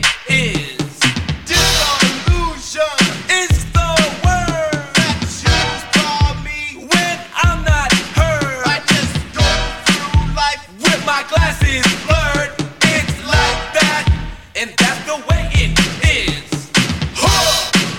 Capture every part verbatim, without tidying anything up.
is. Disillusion is the word that used by me when I'm not heard. I just go through life with my glasses blurred. It's like that, and that's the way it is. Huh.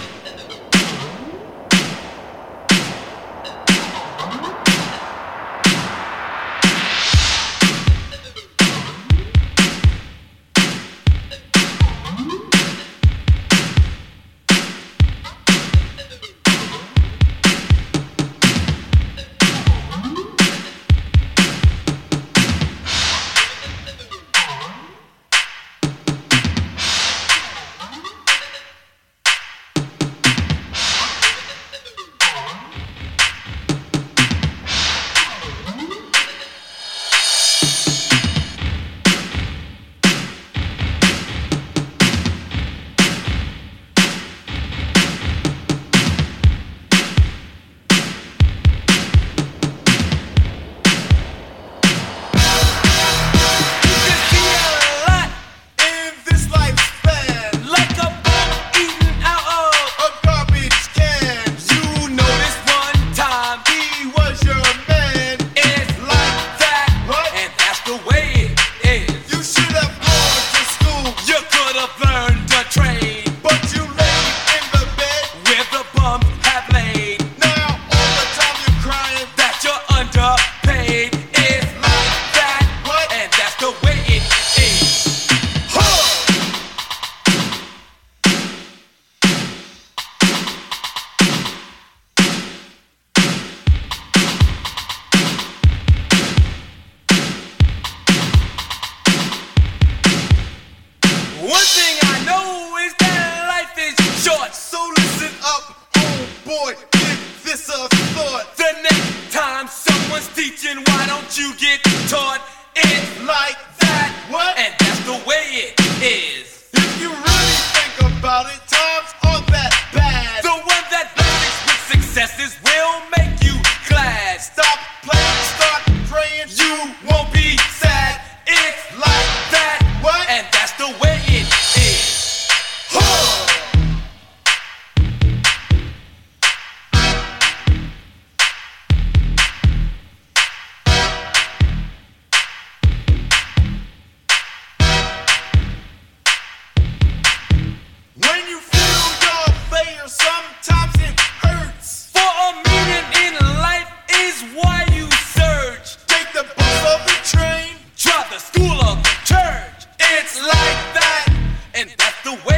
One thing I know is that life is short, so listen up, oh boy, give this a thought. The next time someone's teaching, why don't you get taught? It's like that, what? And that's the way it is. If you really think about it, times aren't that bad. The one that basics with successes will make you glad. Stop playing, start praying, you won't be sad. It's like that, what? And that's the way it is. Huh. When you feel your failure, sometimes it hurts. For a meaning in life is why you search. Take the bus or the train, try the school or the church. It's like that, and that's the way